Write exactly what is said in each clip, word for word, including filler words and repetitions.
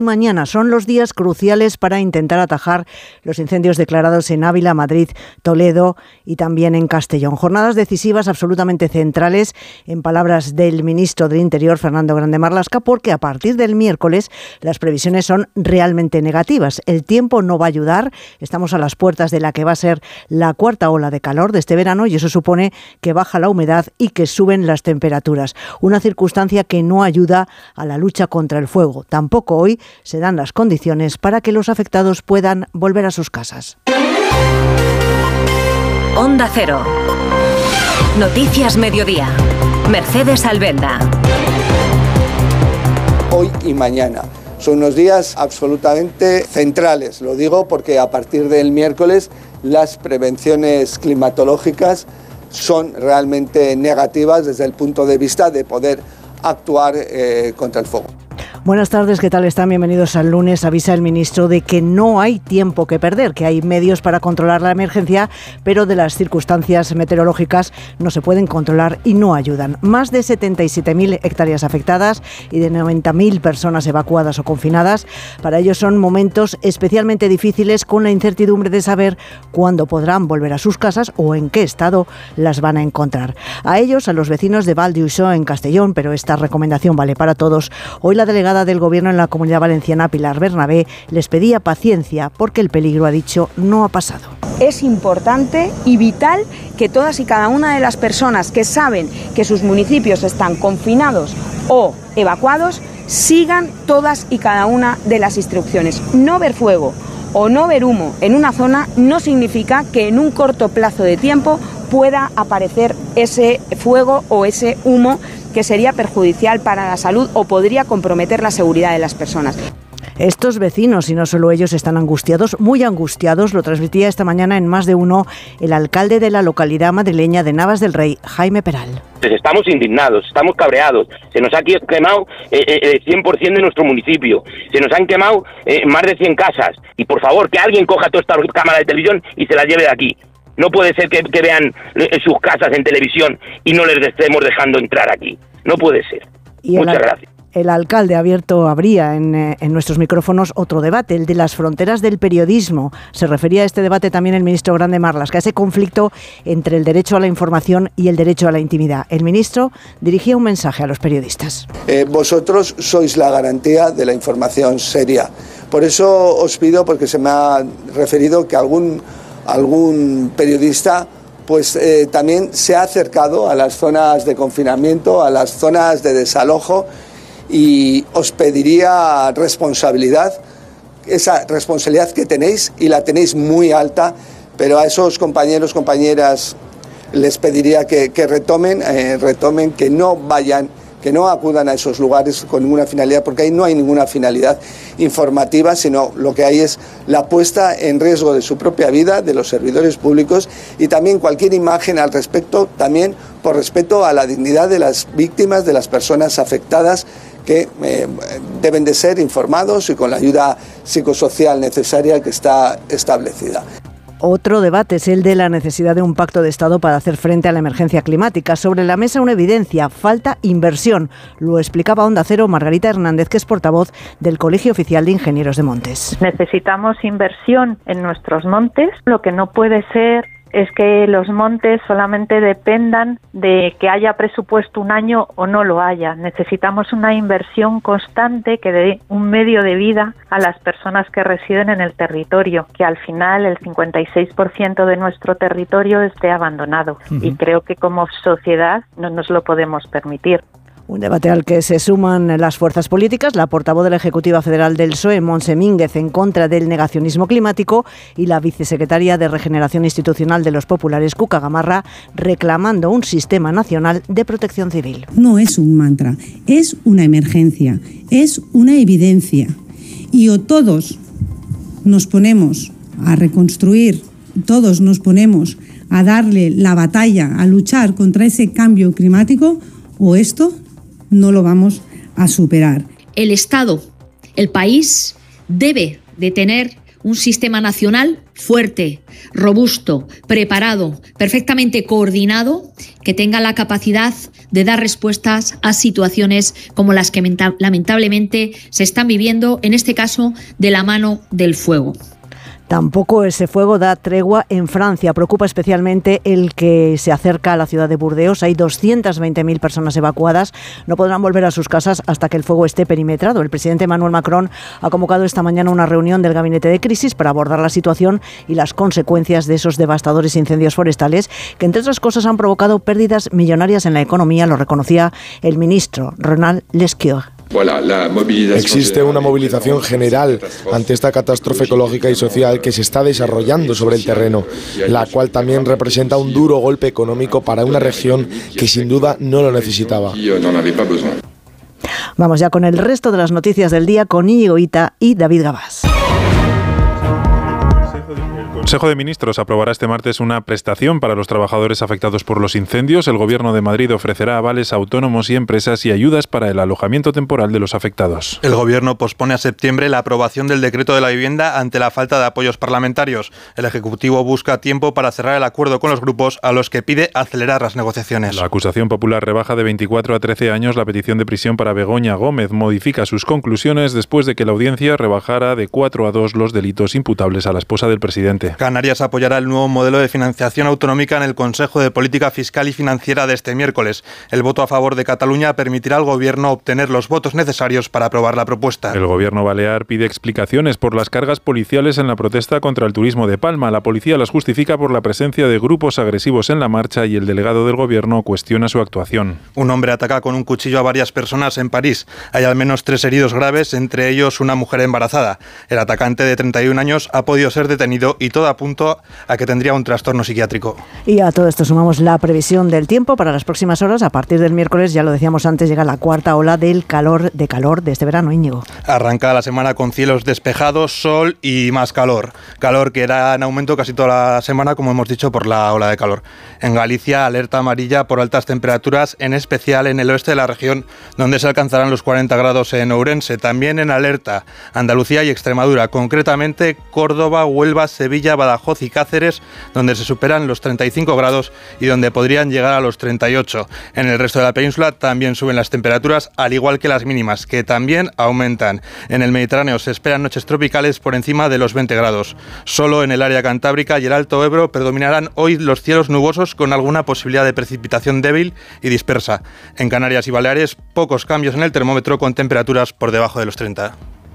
Mañana son los días cruciales para intentar atajar los incendios declarados en Ávila, Madrid, Toledo y también en Castellón. Jornadas decisivas absolutamente centrales, en palabras del ministro del Interior, Fernando Grande Marlaska, porque a partir del miércoles las previsiones son realmente negativas. El tiempo no va a ayudar. Estamos a las puertas de la que va a ser la cuarta ola de calor de este verano y eso supone que baja la humedad y que suben las temperaturas. Una circunstancia que no ayuda a la lucha contra el fuego. Tampoco hoy se dan las condiciones para que los afectados puedan volver a sus casas. Onda Cero. Noticias Mediodía. Mercedes Albenda. Hoy y mañana son unos días absolutamente centrales. Lo digo porque a partir del miércoles las prevenciones climatológicas son realmente negativas desde el punto de vista de poder actuar eh, contra el fuego. Buenas tardes, ¿qué tal están? Bienvenidos al lunes. Avisa el ministro de que no hay tiempo que perder, que hay medios para controlar la emergencia, pero de las circunstancias meteorológicas no se pueden controlar y no ayudan. Más de setenta y siete mil hectáreas afectadas y de noventa mil personas evacuadas o confinadas. Para ellos son momentos especialmente difíciles, con la incertidumbre de saber cuándo podrán volver a sus casas o en qué estado las van a encontrar. A ellos, a los vecinos de Val d'Uixó en Castellón, pero esta recomendación vale para todos. Hoy la delegada del Gobierno en la Comunidad Valenciana, Pilar Bernabé, les pedía paciencia porque el peligro, ha dicho, no ha pasado. Es importante y vital que todas y cada una de las personas que saben que sus municipios están confinados o evacuados sigan todas y cada una de las instrucciones. No ver fuego o no ver humo en una zona no significa que en un corto plazo de tiempo pueda aparecer ese fuego o ese humo que sería perjudicial para la salud o podría comprometer la seguridad de las personas. Estos vecinos, y no solo ellos, están angustiados, muy angustiados. Lo transmitía esta mañana en Más de Uno el alcalde de la localidad madrileña de Navas del Rey, Jaime Peral. Estamos indignados, estamos cabreados. Se nos ha quemado eh, el cien por ciento de nuestro municipio. Se nos han quemado eh, más de cien casas. Y por favor, que alguien coja toda esta cámara de televisión y se la lleve de aquí. No puede ser que, que vean sus casas en televisión y no les estemos dejando entrar aquí. No puede ser. Y Muchas el, gracias. El alcalde abierto abría en, en nuestros micrófonos otro debate, el de las fronteras del periodismo. Se refería a este debate también el ministro Grande Marlaska, a ese conflicto entre el derecho a la información y el derecho a la intimidad. El ministro dirigía un mensaje a los periodistas. Eh, vosotros sois la garantía de la información seria. Por eso os pido, porque se me ha referido que algún... algún periodista pues eh, también se ha acercado a las zonas de confinamiento, a las zonas de desalojo, y os pediría responsabilidad, esa responsabilidad que tenéis y la tenéis muy alta, pero a esos compañeros, compañeras les pediría que, que retomen, eh, retomen, que no vayan, que no acudan a esos lugares con ninguna finalidad, porque ahí no hay ninguna finalidad informativa, sino lo que hay es la puesta en riesgo de su propia vida, de los servidores públicos, y también cualquier imagen al respecto, también por respeto a la dignidad de las víctimas, de las personas afectadas, que eh, deben de ser informados y con la ayuda psicosocial necesaria que está establecida. Otro debate es el de la necesidad de un pacto de Estado para hacer frente a la emergencia climática. Sobre la mesa una evidencia: falta inversión. Lo explicaba Onda Cero Margarita Hernández, que es portavoz del Colegio Oficial de Ingenieros de Montes. Necesitamos inversión en nuestros montes. Lo que no puede ser es que los montes solamente dependan de que haya presupuesto un año o no lo haya. Necesitamos una inversión constante que dé un medio de vida a las personas que residen en el territorio, que al final el cincuenta y seis por ciento de nuestro territorio esté abandonado. Uh-huh. Y creo que como sociedad no nos lo podemos permitir. Un debate al que se suman las fuerzas políticas, la portavoz de la Ejecutiva Federal del P S O E, Montse Mínguez, en contra del negacionismo climático, y la vicesecretaria de Regeneración Institucional de los Populares, Cuca Gamarra, reclamando un sistema nacional de protección civil. No es un mantra, es una emergencia, es una evidencia. Y o todos nos ponemos a reconstruir, todos nos ponemos a darle la batalla, a luchar contra ese cambio climático, o esto no lo vamos a superar. El Estado, el país, debe de tener un sistema nacional fuerte, robusto, preparado, perfectamente coordinado, que tenga la capacidad de dar respuestas a situaciones como las que lamentablemente se están viviendo, en este caso de la mano del fuego. Tampoco ese fuego da tregua en Francia. Preocupa especialmente el que se acerca a la ciudad de Burdeos. Hay doscientas veinte mil personas evacuadas. No podrán volver a sus casas hasta que el fuego esté perimetrado. El presidente Emmanuel Macron ha convocado esta mañana una reunión del gabinete de crisis para abordar la situación y las consecuencias de esos devastadores incendios forestales que, entre otras cosas, han provocado pérdidas millonarias en la economía. Lo reconocía el ministro Ronald Lescure. Existe una movilización general ante esta catástrofe ecológica y social que se está desarrollando sobre el terreno, la cual también representa un duro golpe económico para una región que sin duda no lo necesitaba. Vamos ya con el resto de las noticias del día con Íñigo Ita y David Gabás. El Consejo de Ministros aprobará este martes una prestación para los trabajadores afectados por los incendios. El Gobierno de Madrid ofrecerá avales a autónomos y empresas y ayudas para el alojamiento temporal de los afectados. El Gobierno pospone a septiembre la aprobación del decreto de la vivienda ante la falta de apoyos parlamentarios. El Ejecutivo busca tiempo para cerrar el acuerdo con los grupos a los que pide acelerar las negociaciones. La acusación popular rebaja de veinticuatro a trece años la petición de prisión para Begoña Gómez. Modifica sus conclusiones después de que la audiencia rebajara de cuatro a dos los delitos imputables a la esposa del presidente. Canarias apoyará el nuevo modelo de financiación autonómica en el Consejo de Política Fiscal y Financiera de este miércoles. El voto a favor de Cataluña permitirá al Gobierno obtener los votos necesarios para aprobar la propuesta. El Gobierno balear pide explicaciones por las cargas policiales en la protesta contra el turismo de Palma. La policía las justifica por la presencia de grupos agresivos en la marcha y el delegado del Gobierno cuestiona su actuación. Un hombre ataca con un cuchillo a varias personas en París. Hay al menos tres heridos graves, entre ellos una mujer embarazada. El atacante de treinta y un años ha podido ser detenido y todo apunta a que tendría un trastorno psiquiátrico. Y a todo esto sumamos la previsión del tiempo para las próximas horas. A partir del miércoles, ya lo decíamos antes, llega la cuarta ola del calor de calor de este verano, Íñigo. Arranca la semana con cielos despejados, sol y más calor. Calor que irá en aumento casi toda la semana, como hemos dicho, por la ola de calor. En Galicia, alerta amarilla por altas temperaturas, en especial en el oeste de la región, donde se alcanzarán los cuarenta grados en Ourense. También en alerta Andalucía y Extremadura, concretamente Córdoba, Huelva, Sevilla, Badajoz y Cáceres, donde se superan los treinta y cinco grados y donde podrían llegar a los treinta y ocho. En el resto de la península también suben las temperaturas, al igual que las mínimas, que también aumentan. En el Mediterráneo se esperan noches tropicales por encima de los veinte grados. Solo en el área cantábrica y el Alto Ebro predominarán hoy los cielos nubosos con alguna posibilidad de precipitación débil y dispersa. En Canarias y Baleares, pocos cambios en el termómetro con temperaturas por debajo de los treinta.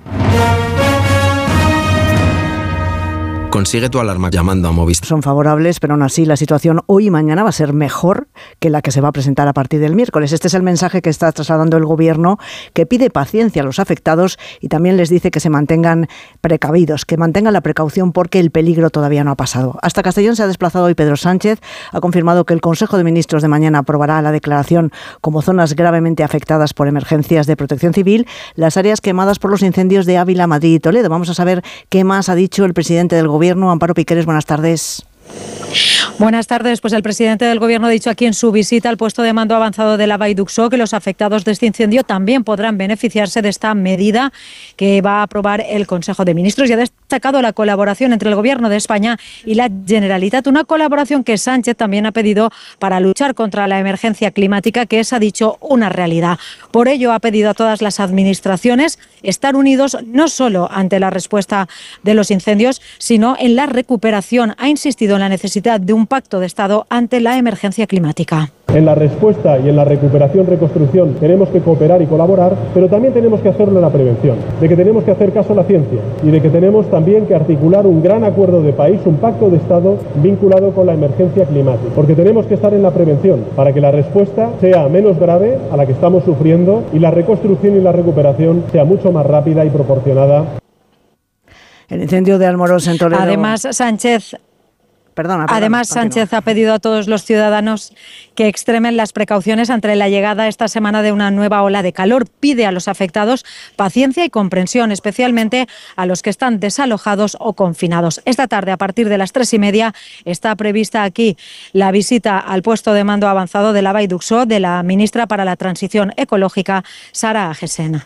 Consigue tu alarma llamando a Movistar. Son favorables, pero aún así la situación hoy y mañana va a ser mejor que la que se va a presentar a partir del miércoles. Este es el mensaje que está trasladando el Gobierno, que pide paciencia a los afectados y también les dice que se mantengan precavidos, que mantengan la precaución porque el peligro todavía no ha pasado. Hasta Castellón se ha desplazado hoy Pedro Sánchez. Ha confirmado que el Consejo de Ministros de mañana aprobará la declaración como zonas gravemente afectadas por emergencias de protección civil las áreas quemadas por los incendios de Ávila, Madrid y Toledo. Vamos a saber qué más ha dicho el presidente del Gobierno. Amparo Piqueres, buenas tardes. Buenas tardes. Pues el presidente del Gobierno ha dicho aquí en su visita al puesto de mando avanzado de Lava y Duxó que los afectados de este incendio también podrán beneficiarse de esta medida que va a aprobar el Consejo de Ministros y ha destacado la colaboración entre el Gobierno de España y la Generalitat, una colaboración que Sánchez también ha pedido para luchar contra la emergencia climática, que es, ha dicho, una realidad. Por ello ha pedido a todas las administraciones estar unidos no solo ante la respuesta de los incendios, sino en la recuperación. Ha insistido en la necesidad de un pacto de Estado ante la emergencia climática. En la respuesta y en la recuperación, reconstrucción, tenemos que cooperar y colaborar, pero también tenemos que hacerlo en la prevención, de que tenemos que hacer caso a la ciencia y de que tenemos también que articular un gran acuerdo de país, un pacto de Estado vinculado con la emergencia climática, porque tenemos que estar en la prevención para que la respuesta sea menos grave a la que estamos sufriendo y la reconstrucción y la recuperación sea mucho más rápida y proporcionada. El incendio de Almorós en Toledo. Además, Sánchez... Perdona, perdona, Además, continúa. Sánchez ha pedido a todos los ciudadanos que extremen las precauciones ante la llegada esta semana de una nueva ola de calor. Pide a los afectados paciencia y comprensión, especialmente a los que están desalojados o confinados. Esta tarde, a partir de las tres y media, está prevista aquí la visita al puesto de mando avanzado de Lava y Duxó de la ministra para la Transición Ecológica, Sara Agesen.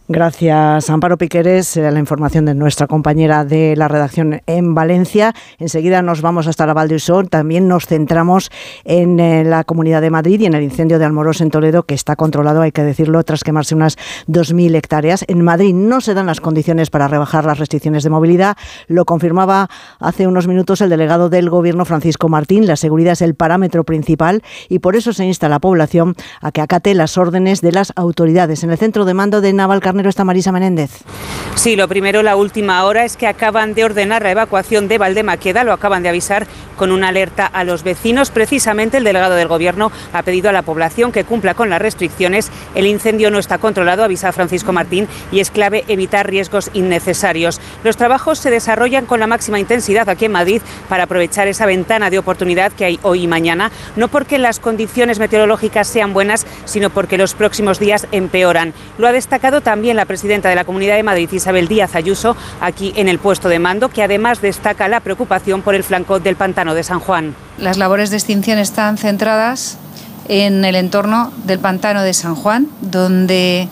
Gracias, Amparo Piqueres, la información de nuestra compañera de la redacción en Valencia. Enseguida nos vamos hasta la Val d'Uixó. También nos centramos en eh, la Comunidad de Madrid y en el incendio de Almorós en Toledo, que está controlado, hay que decirlo, tras quemarse unas dos mil hectáreas. En Madrid no se dan las condiciones para rebajar las restricciones de movilidad. Lo confirmaba hace unos minutos el delegado del Gobierno, Francisco Martín. La seguridad es el parámetro principal y por eso se insta a la población a que acate las órdenes de las autoridades. En el centro de mando de Navalcarnero está Marisa Menéndez. Sí, lo primero, la última hora, es que acaban de ordenar la evacuación de Valdemaqueda, lo acaban de avisar con una alerta a los vecinos. Precisamente el delegado del Gobierno ha pedido a la población que cumpla con las restricciones. El incendio no está controlado, avisa Francisco Martín, y es clave evitar riesgos innecesarios. Los trabajos se desarrollan con la máxima intensidad aquí en Madrid para aprovechar esa ventana de oportunidad que hay hoy y mañana, no porque las condiciones meteorológicas sean buenas, sino porque los próximos días empeoran. Lo ha destacado también la presidenta de la Comunidad de Madrid, Isabel Díaz Ayuso, aquí en el puesto de mando, que además destaca la preocupación por el flanco del pantano de San Juan. Las labores de extinción están centradas en el entorno del pantano de San Juan, donde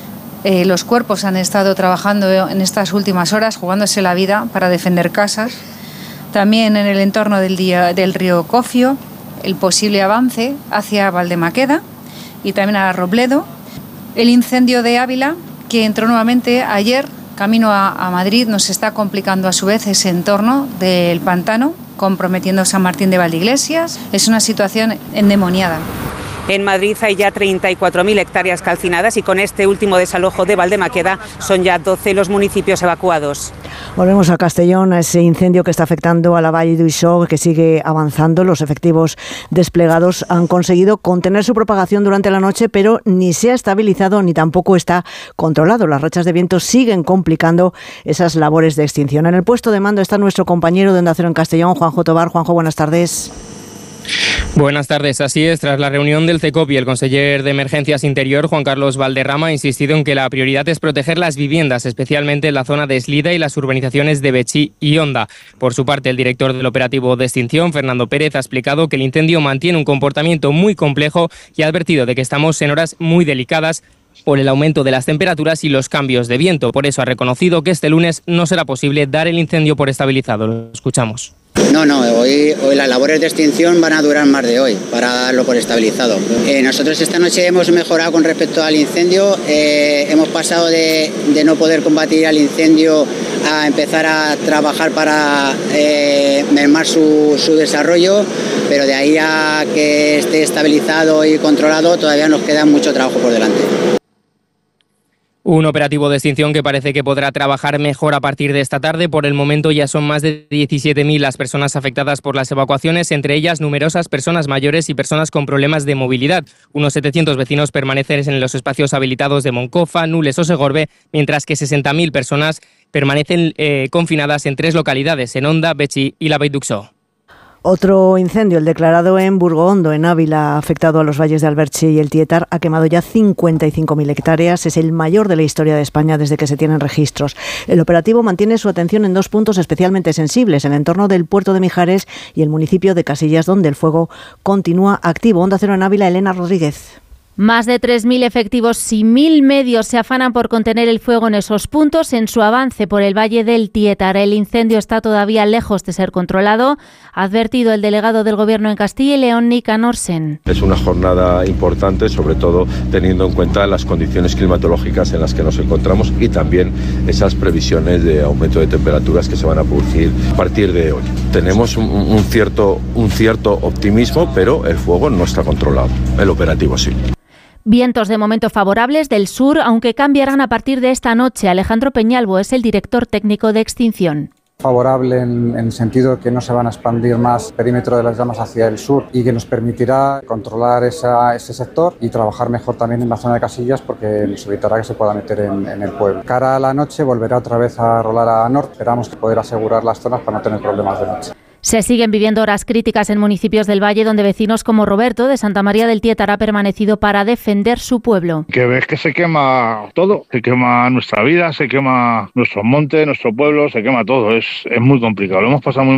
eh, los cuerpos han estado trabajando en estas últimas horas, jugándose la vida para defender casas. También en el entorno del, día, del río Cofio, el posible avance hacia Valdemaqueda y también a Robledo. El incendio de Ávila, que entró nuevamente ayer, camino a, a Madrid, nos está complicando a su vez ese entorno del pantano, comprometiendo San Martín de Valdeiglesias. Es una situación endemoniada. En Madrid hay ya treinta y cuatro mil hectáreas calcinadas y con este último desalojo de Valdemaqueda son ya doce los municipios evacuados. Volvemos a Castellón, a ese incendio que está afectando a la Val d'Uixó, que sigue avanzando. Los efectivos desplegados han conseguido contener su propagación durante la noche, pero ni se ha estabilizado ni tampoco está controlado. Las rachas de viento siguen complicando esas labores de extinción. En el puesto de mando está nuestro compañero de Onda Cero en Castellón, Juanjo Tobar. Juanjo, buenas tardes. Buenas tardes, así es. Tras la reunión del CECOP y el conseller de Emergencias Interior, Juan Carlos Valderrama, ha insistido en que la prioridad es proteger las viviendas, especialmente en la zona de Eslida y las urbanizaciones de Betxí y Honda. Por su parte, el director del operativo de extinción, Fernando Pérez, ha explicado que el incendio mantiene un comportamiento muy complejo y ha advertido de que estamos en horas muy delicadas por el aumento de las temperaturas y los cambios de viento. Por eso ha reconocido que este lunes no será posible dar el incendio por estabilizado. Lo escuchamos. No, no, hoy, hoy las labores de extinción van a durar más de hoy para darlo por estabilizado. Eh, nosotros esta noche hemos mejorado con respecto al incendio, eh, hemos pasado de, de no poder combatir al incendio a empezar a trabajar para eh, mermar su, su desarrollo, pero de ahí a que esté estabilizado y controlado todavía nos queda mucho trabajo por delante. Un operativo de extinción que parece que podrá trabajar mejor a partir de esta tarde. Por el momento ya son más de diecisiete mil las personas afectadas por las evacuaciones, entre ellas numerosas personas mayores y personas con problemas de movilidad. Unos setecientos vecinos permanecen en los espacios habilitados de Moncofa, Nules o Segorbe, mientras que sesenta mil personas permanecen eh, confinadas en tres localidades, en Honda, Betxí y la Vall d'Uixó. Otro incendio, el declarado en Burgondo, en Ávila, ha afectado a los valles de Alberche y el Tietar, ha quemado ya cincuenta y cinco mil hectáreas. Es el mayor de la historia de España desde que se tienen registros. El operativo mantiene su atención en dos puntos especialmente sensibles, el entorno del puerto de Mijares y el municipio de Casillas, donde el fuego continúa activo. Onda Cero en Ávila, Elena Rodríguez. Más de tres mil efectivos y mil medios se afanan por contener el fuego en esos puntos. En su avance por el Valle del Tietar, el incendio está todavía lejos de ser controlado, ha advertido el delegado del Gobierno en Castilla y León, Nicanor Sen. Es una jornada importante, sobre todo teniendo en cuenta las condiciones climatológicas en las que nos encontramos y también esas previsiones de aumento de temperaturas que se van a producir a partir de hoy. Tenemos un, un, cierto, un cierto optimismo, pero el fuego no está controlado, el operativo sí. Vientos de momento favorables del sur, aunque cambiarán a partir de esta noche. Alejandro Peñalvo es el director técnico de extinción. Favorable en, en el sentido que no se van a expandir más el perímetro de las llamas hacia el sur y que nos permitirá controlar esa, ese sector y trabajar mejor también en la zona de Casillas porque nos evitará que se pueda meter en, en el pueblo. Cara a la noche volverá otra vez a rolar a norte. Esperamos poder asegurar las zonas para no tener problemas de noche. Se siguen viviendo horas críticas en municipios del Valle donde vecinos como Roberto de Santa María del Tietar ha permanecido para defender su pueblo. Que ves que se quema todo, se quema nuestra vida, se quema nuestro monte, nuestro pueblo, se quema todo, es, es muy complicado, lo hemos pasado muy mal.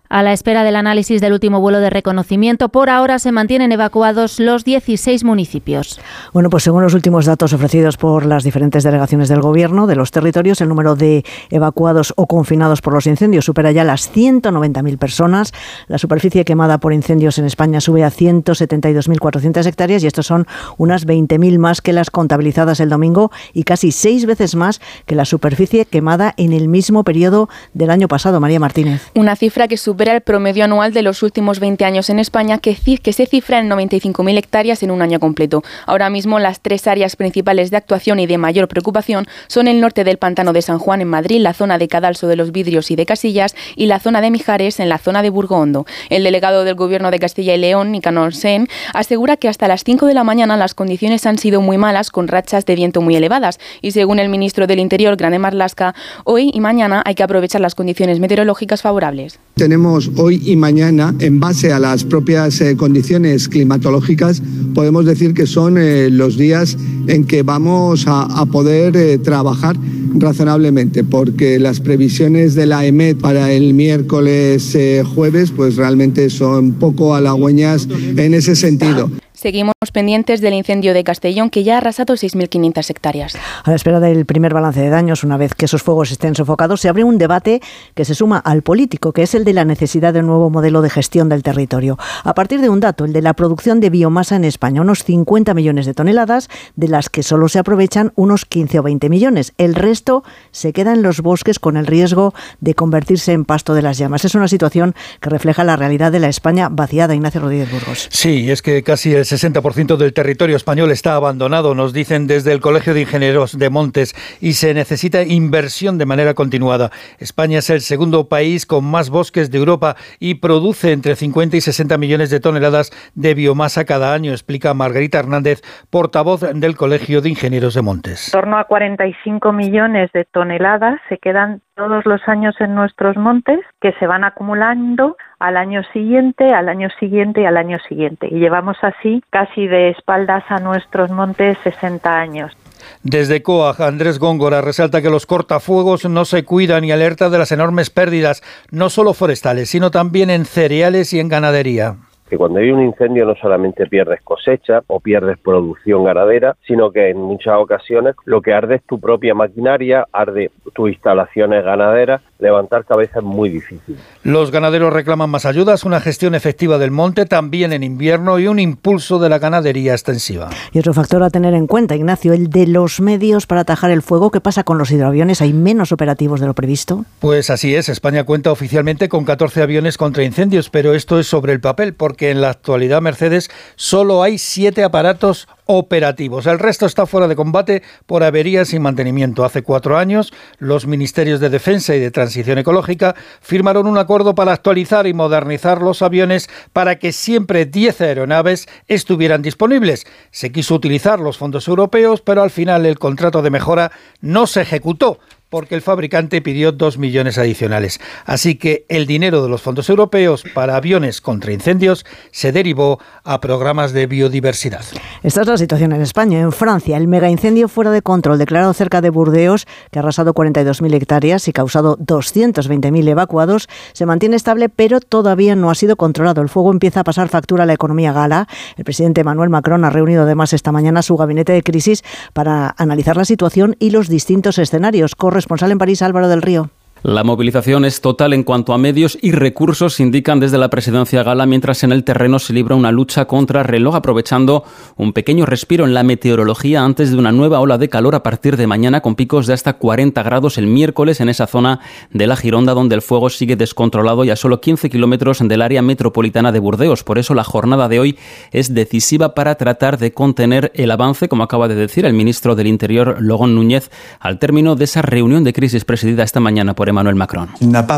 A la espera del análisis del último vuelo de reconocimiento, por ahora se mantienen evacuados los dieciséis municipios. Bueno, pues según los últimos datos ofrecidos por las diferentes delegaciones del Gobierno de los territorios, el número de evacuados o confinados por los incendios supera ya las ciento noventa mil personas. La superficie quemada por incendios en España sube a ciento setenta y dos mil cuatrocientas hectáreas y estos son unas veinte mil más que las contabilizadas el domingo y casi seis veces más que la superficie quemada en el mismo periodo del año pasado. María Martínez. Una cifra que supera el promedio anual de los últimos veinte años en España, que, que se cifra en noventa y cinco mil hectáreas en un año completo. Ahora mismo las tres áreas principales de actuación y de mayor preocupación son el norte del Pantano de San Juan en Madrid, la zona de Cadalso de los Vidrios y de Casillas y la zona de Mijares en la zona de Burgo-Hondo. El delegado del Gobierno de Castilla y León, Nicanor Sen, asegura que hasta las cinco de la mañana las condiciones han sido muy malas con rachas de viento muy elevadas y según el ministro del Interior, Grande Marlaska, hoy y mañana hay que aprovechar las condiciones meteorológicas favorables. Tenemos hoy y mañana, en base a las propias eh, condiciones climatológicas, podemos decir que son eh, los días en que vamos a, a poder eh, trabajar razonablemente, porque las previsiones de la E M E D para el miércoles eh, jueves pues realmente son poco halagüeñas en ese sentido. Seguimos pendientes del incendio de Castellón, que ya ha arrasado seis mil quinientas hectáreas. A la espera del primer balance de daños, una vez que esos fuegos estén sofocados, se abre un debate que se suma al político, que es el de la necesidad de un nuevo modelo de gestión del territorio. A partir de un dato, el de la producción de biomasa en España, unos cincuenta millones de toneladas, de las que solo se aprovechan unos quince o veinte millones. El resto se queda en los bosques con el riesgo de convertirse en pasto de las llamas. Es una situación que refleja la realidad de la España vaciada. Ignacio Rodríguez Burgos. Sí, es que casi el sesenta por ciento del territorio español está abandonado, nos dicen desde el Colegio de Ingenieros de Montes, y se necesita inversión de manera continuada. España es el segundo país con más bosques de Europa y produce entre cincuenta y sesenta millones de toneladas de biomasa cada año, explica Margarita Hernández, portavoz del Colegio de Ingenieros de Montes. En torno a cuarenta y cinco millones de toneladas se quedan todos los años en nuestros montes, que se van acumulando al año siguiente, al año siguiente y al año siguiente. Y llevamos así casi de espaldas a nuestros montes sesenta años. Desde COAG, Andrés Góngora resalta que los cortafuegos no se cuidan y alerta de las enormes pérdidas, no solo forestales, sino también en cereales y en ganadería. Que cuando hay un incendio no solamente pierdes cosecha o pierdes producción ganadera, sino que en muchas ocasiones lo que arde es tu propia maquinaria, arde tus instalaciones ganaderas. Levantar cabeza es muy difícil. Los ganaderos reclaman más ayudas, una gestión efectiva del monte también en invierno y un impulso de la ganadería extensiva. Y otro factor a tener en cuenta, Ignacio, el de los medios para atajar el fuego. ¿Qué pasa con los hidroaviones? ¿Hay menos operativos de lo previsto? Pues así es. España cuenta oficialmente con catorce aviones contra incendios, pero esto es sobre el papel, porque en la actualidad, Mercedes, solo hay siete aparatos operativos. El resto está fuera de combate por averías y mantenimiento. Hace cuatro años, los ministerios de Defensa y de Transición Ecológica firmaron un acuerdo para actualizar y modernizar los aviones para que siempre diez aeronaves estuvieran disponibles. Se quiso utilizar los fondos europeos, pero al final el contrato de mejora no se ejecutó, porque el fabricante pidió dos millones adicionales. Así que el dinero de los fondos europeos para aviones contra incendios se derivó a programas de biodiversidad. Esta es la situación en España. En Francia, el megaincendio fuera de control declarado cerca de Burdeos, que ha arrasado cuarenta y dos mil hectáreas y causado doscientos veinte mil evacuados, se mantiene estable, pero todavía no ha sido controlado. El fuego empieza a pasar factura a la economía gala. El presidente Emmanuel Macron ha reunido además esta mañana su gabinete de crisis para analizar la situación y los distintos escenarios. Corresponsal en París, Álvaro del Río. La movilización es total en cuanto a medios y recursos, indican desde la presidencia gala, mientras en el terreno se libra una lucha contra reloj, aprovechando un pequeño respiro en la meteorología antes de una nueva ola de calor a partir de mañana, con picos de hasta cuarenta grados el miércoles en esa zona de la Gironda, donde el fuego sigue descontrolado y a solo quince kilómetros del área metropolitana de Burdeos. Por eso la jornada de hoy es decisiva para tratar de contener el avance, como acaba de decir el ministro del Interior, Laurent Núñez, al término de esa reunión de crisis presidida esta mañana por Emmanuel Macron.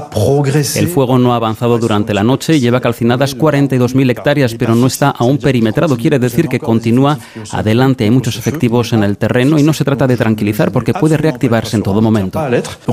El fuego no ha avanzado durante la noche y lleva calcinadas cuarenta y dos mil hectáreas, pero no está aún perimetrado. Quiere decir que continúa adelante. Hay muchos efectivos en el terreno y no se trata de tranquilizar, porque puede reactivarse en todo momento.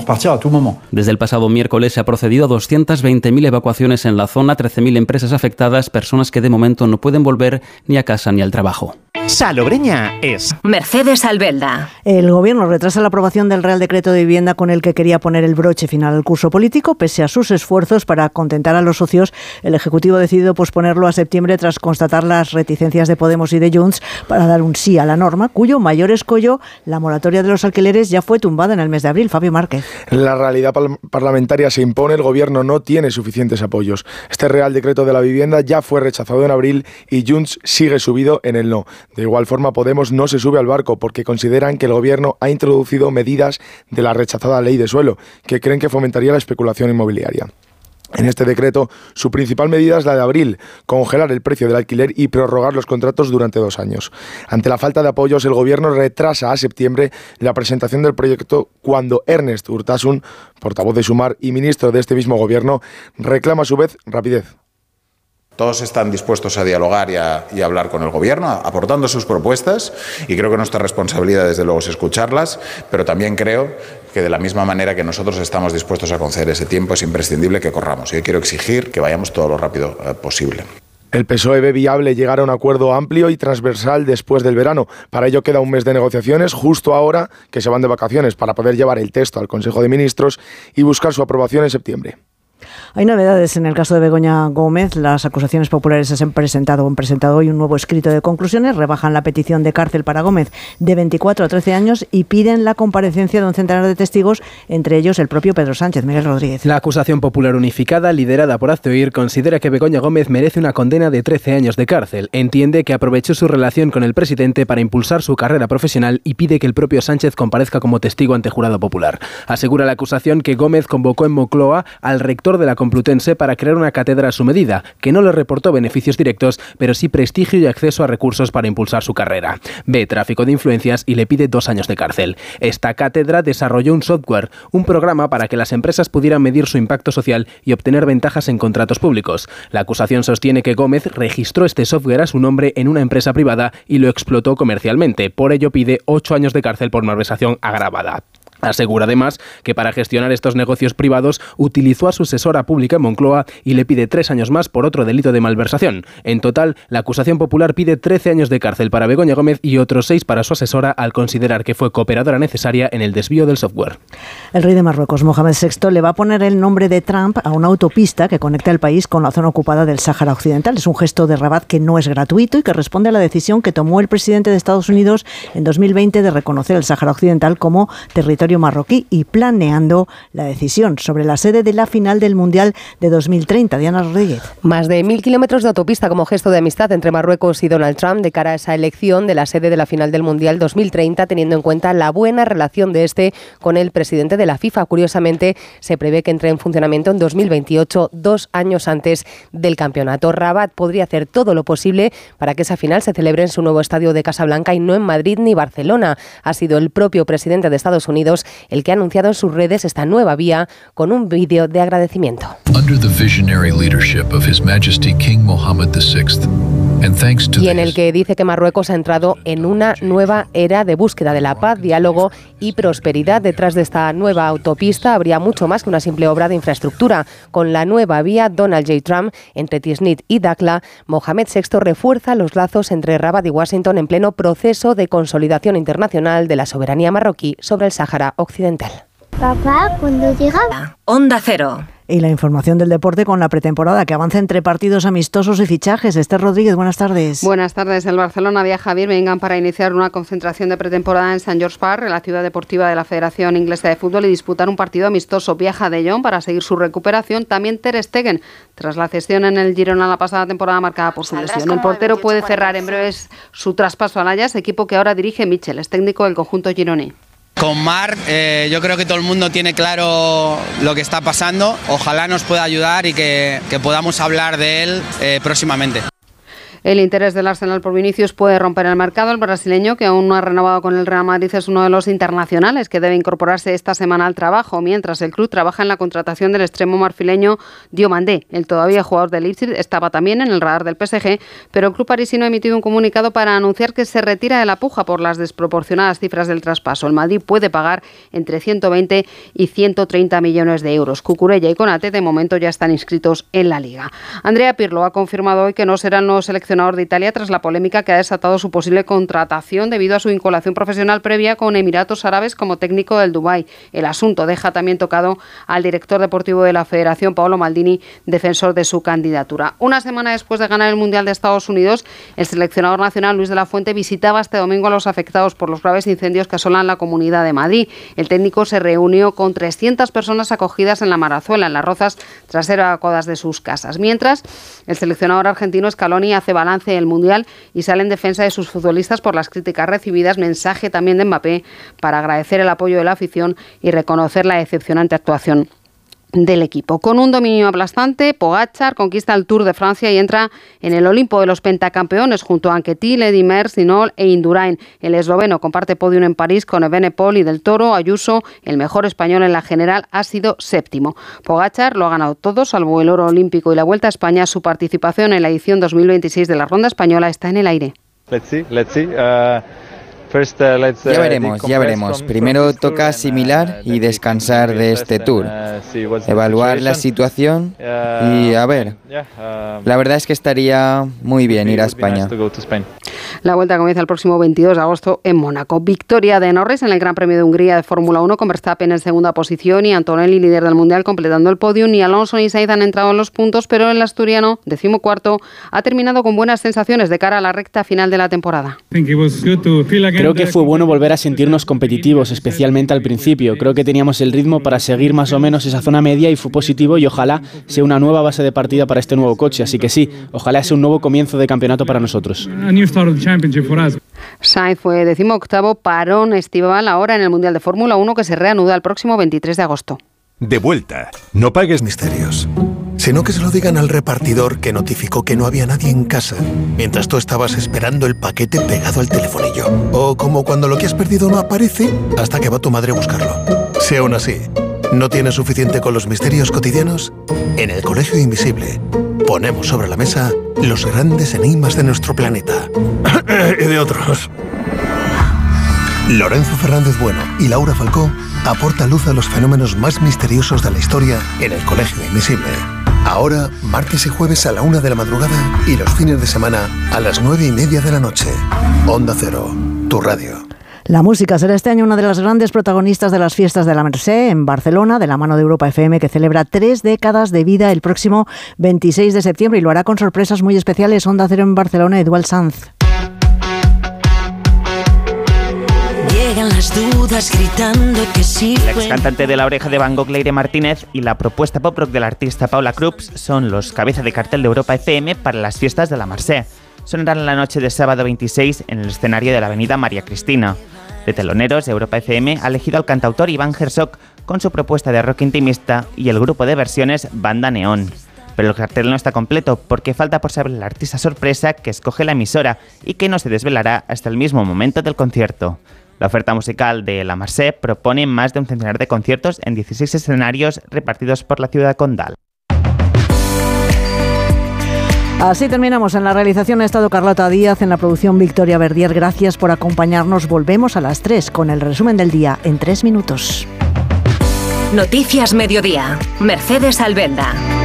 Desde el pasado miércoles se ha procedido a doscientas veinte mil evacuaciones en la zona, trece mil empresas afectadas, personas que de momento no pueden volver ni a casa ni al trabajo. Salobreña es Mercedes Albelda. El Gobierno retrasa la aprobación del Real Decreto de Vivienda con el que quería poner el broche final al curso político. Pese a sus esfuerzos para contentar a los socios, el Ejecutivo ha decidido posponerlo a septiembre tras constatar las reticencias de Podemos y de Junts para dar un sí a la norma, cuyo mayor escollo, la moratoria de los alquileres, ya fue tumbada en el mes de abril. Fabio Márquez. La realidad parlamentaria se impone, el Gobierno no tiene suficientes apoyos. Este Real Decreto de la Vivienda ya fue rechazado en abril y Junts sigue subido en el no. De igual forma, Podemos no se sube al barco porque consideran que el Gobierno ha introducido medidas de la rechazada ley de suelo, que creen que fomentaría la especulación inmobiliaria. En este decreto, su principal medida es la de abril, congelar el precio del alquiler y prorrogar los contratos durante dos años. Ante la falta de apoyos, el Gobierno retrasa a septiembre la presentación del proyecto cuando Ernest Urtasun, portavoz de Sumar y ministro de este mismo Gobierno, reclama a su vez rapidez. Todos están dispuestos a dialogar y a, y a hablar con el Gobierno, aportando sus propuestas, y creo que nuestra responsabilidad, desde luego, es escucharlas, pero también creo que de la misma manera que nosotros estamos dispuestos a conceder ese tiempo, es imprescindible que corramos. Yo quiero exigir que vayamos todo lo rápido eh, posible. El P S O E ve viable llegar a un acuerdo amplio y transversal después del verano. Para ello queda un mes de negociaciones, justo ahora que se van de vacaciones, para poder llevar el texto al Consejo de Ministros y buscar su aprobación en septiembre. Hay novedades en el caso de Begoña Gómez. Las acusaciones populares se han presentado, han presentado hoy un nuevo escrito de conclusiones, rebajan la petición de cárcel para Gómez de veinticuatro a trece años y piden la comparecencia de un centenar de testigos, entre ellos el propio Pedro Sánchez. Miguel Rodríguez. La acusación popular unificada, liderada por Hazte Oír, considera que Begoña Gómez merece una condena de trece años de cárcel. Entiende que aprovechó su relación con el presidente para impulsar su carrera profesional y pide que el propio Sánchez comparezca como testigo ante jurado popular. Asegura la acusación que Gómez convocó en Moncloa al rector de la Complutense para crear una cátedra a su medida, que no le reportó beneficios directos, pero sí prestigio y acceso a recursos para impulsar su carrera. Ve tráfico de influencias y le pide dos años de cárcel. Esta cátedra desarrolló un software, un programa para que las empresas pudieran medir su impacto social y obtener ventajas en contratos públicos. La acusación sostiene que Gómez registró este software a su nombre en una empresa privada y lo explotó comercialmente. Por ello pide ocho años de cárcel por malversación agravada. Asegura además que para gestionar estos negocios privados utilizó a su asesora pública en Moncloa y le pide tres años más por otro delito de malversación. En total, la acusación popular pide trece años de cárcel para Begoña Gómez y otros seis para su asesora al considerar que fue cooperadora necesaria en el desvío del software. El rey de Marruecos, Mohamed sexto, le va a poner el nombre de Trump a una autopista que conecta el país con la zona ocupada del Sáhara Occidental. Es un gesto de Rabat que no es gratuito y que responde a la decisión que tomó el presidente de Estados Unidos en dos mil veinte de reconocer el Sáhara Occidental como territorio marroquí y planeando la decisión sobre la sede de la final del Mundial de dos mil treinta. Diana Rodríguez. Más de mil kilómetros de autopista como gesto de amistad entre Marruecos y Donald Trump de cara a esa elección de la sede de la final del Mundial dos mil treinta, teniendo en cuenta la buena relación de este con el presidente de la FIFA. Curiosamente, se prevé que entre en funcionamiento en dos mil veintiocho, dos años antes del campeonato. Rabat podría hacer todo lo posible para que esa final se celebre en su nuevo estadio de Casablanca y no en Madrid ni Barcelona. Ha sido el propio presidente de Estados Unidos el que ha anunciado en sus redes esta nueva vía con un vídeo de agradecimiento. Y en el que dice que Marruecos ha entrado en una nueva era de búsqueda de la paz, diálogo y prosperidad. Detrás de esta nueva autopista habría mucho más que una simple obra de infraestructura. Con la nueva vía Donald J. Trump entre Tisnit y Dakhla, Mohamed sexto refuerza los lazos entre Rabat y Washington en pleno proceso de consolidación internacional de la soberanía marroquí sobre el Sáhara Occidental. Papá, cuando llega Onda Cero. Y la información del deporte con la pretemporada que avanza entre partidos amistosos y fichajes. Esther Rodríguez, buenas tardes. Buenas tardes. El Barcelona viaja a Birmingham para iniciar una concentración de pretemporada en Saint George Park, la ciudad deportiva de la Federación Inglesa de Fútbol, y disputar un partido amistoso. Viaja De Jong para seguir su recuperación. También Ter Stegen, tras la cesión en el Girona la pasada temporada marcada por su lesión. El portero puede cerrar en breves su traspaso al Ajax, equipo que ahora dirige Michel, es técnico del conjunto gironí. Con Marc, eh, yo creo que todo el mundo tiene claro lo que está pasando. Ojalá nos pueda ayudar y que, que podamos hablar de él eh, próximamente. El interés del Arsenal por Vinicius puede romper el mercado. El brasileño, que aún no ha renovado con el Real Madrid, es uno de los internacionales que debe incorporarse esta semana al trabajo, mientras el club trabaja en la contratación del extremo marfileño Diomandé. El todavía jugador del Leipzig estaba también en el radar del P S G, pero el club parisino ha emitido un comunicado para anunciar que se retira de la puja por las desproporcionadas cifras del traspaso. El Madrid puede pagar entre ciento veinte y ciento treinta millones de euros. Cucurella y Konate de momento ya están inscritos en la Liga. Andrea Pirlo ha confirmado hoy que no será el nuevo seleccionador seleccionador de Italia tras la polémica que ha desatado su posible contratación debido a su vinculación profesional previa con Emiratos Árabes como técnico del Dubái. El asunto deja también tocado al director deportivo de la Federación, Paolo Maldini, defensor de su candidatura. Una semana después de ganar el Mundial de Estados Unidos, el seleccionador nacional Luis de la Fuente visitaba este domingo a los afectados por los graves incendios que asolan la Comunidad de Madrid. El técnico se reunió con trescientas personas acogidas en la Marazuela, en Las Rozas, tras ser evacuadas de sus casas. Mientras, el seleccionador argentino Scaloni hace balance del Mundial y sale en defensa de sus futbolistas por las críticas recibidas. Mensaje también de Mbappé para agradecer el apoyo de la afición y reconocer la decepcionante actuación del equipo. Con un dominio aplastante, Pogačar conquista el Tour de Francia y entra en el Olimpo de los pentacampeones junto a Anquetil, Eddy Merckx, Hinault e Indurain. El esloveno comparte podio en París con Evenepoel y Del Toro. Ayuso, el mejor español en la general, ha sido séptimo. Pogačar lo ha ganado todo, salvo el oro olímpico y la Vuelta a España. Su participación en la edición dos mil veintiséis de la Ronda Española está en el aire. Let's see, let's see. Uh... First, uh, let's, uh, ya veremos, ya veremos. Primero toca asimilar y descansar de este tour, evaluar la situación y a ver. La verdad es que estaría muy bien ir a España. La Vuelta comienza el próximo veintidós de agosto en Mónaco. Victoria de Norris en el Gran Premio de Hungría de Fórmula uno, con Verstappen en segunda posición y Antonelli líder del Mundial completando el podio. Ni Alonso ni Sainz han entrado en los puntos, pero el asturiano, decimocuarto, ha terminado con buenas sensaciones de cara a la recta final de la temporada. Creo que fue bueno volver a sentirnos competitivos, especialmente al principio. Creo que teníamos el ritmo para seguir más o menos esa zona media y fue positivo, y ojalá sea una nueva base de partida para este nuevo coche. Así que sí, ojalá sea un nuevo comienzo de campeonato para nosotros. Sainz fue decimoctavo, parón estival ahora en el Mundial de Fórmula uno, que se reanuda el próximo veintitrés de agosto. De vuelta. No pagues misterios, sino que se lo digan al repartidor que notificó que no había nadie en casa mientras tú estabas esperando el paquete pegado al telefonillo. O como cuando lo que has perdido no aparece hasta que va tu madre a buscarlo. Si aún así no tienes suficiente con los misterios cotidianos, en el Colegio Invisible ponemos sobre la mesa los grandes enigmas de nuestro planeta y de otros. Lorenzo Fernández Bueno y Laura Falcó aportan luz a los fenómenos más misteriosos de la historia en el Colegio Invisible. Ahora, martes y jueves a la una de la madrugada y los fines de semana a las nueve y media de la noche. Onda Cero, tu radio. La música será este año una de las grandes protagonistas de las fiestas de la Mercè en Barcelona, de la mano de Europa F M, que celebra tres décadas de vida el próximo veintiséis de septiembre, y lo hará con sorpresas muy especiales. Onda Cero en Barcelona, Eduard Sanz. Las dudas gritando que sí. La ex cantante de La Oreja de Van Gogh, Leire Martínez, y la propuesta pop rock del artista Paula Krups son los cabeza de cartel de Europa F M para las fiestas de la Mercè. Sonarán la noche de sábado veintiséis en el escenario de la avenida María Cristina. De teloneros, Europa F M ha elegido al cantautor Iván Herzog con su propuesta de rock intimista y el grupo de versiones Banda Neón. Pero el cartel no está completo porque falta por saber el artista sorpresa que escoge la emisora y que no se desvelará hasta el mismo momento del concierto. La oferta musical de la Mercè propone más de un centenar de conciertos en dieciséis escenarios repartidos por la ciudad condal. Así terminamos. En la realización ha estado Carlota Díaz, en la producción Victoria Verdier. Gracias por acompañarnos. Volvemos a las tres con el resumen del día en tres minutos. Noticias Mediodía. Mercedes Albelda.